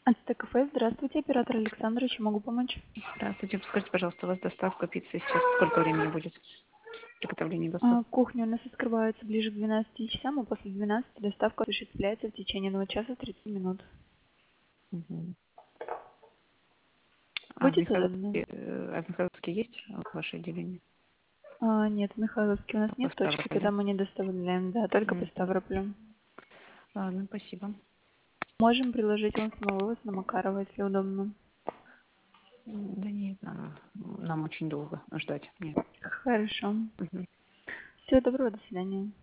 АЦТ-кафе, здравствуйте, оператор Александра, чем могу помочь? Здравствуйте. Скажите, пожалуйста, у вас доставка пиццы сейчас сколько времени будет? Приготовление доставки? Кухня у нас открывается ближе к 12 часам, а после 12 доставка осуществляется в течение 1 часа 30 минут. Мгм. Будет удобно? А в Михайловске есть ваше отделение? Нет, в Михайловске у нас По нет точки, Ставрополю, куда да? мы не доставляем, да, только по Мгм. Ставрополю. Ладно, спасибо. Можем предложить вам самовывоз на Макарова, если удобно. Да нет, нам очень долго ждать. Нет. Хорошо. Мгм. Всего доброго, до свидания.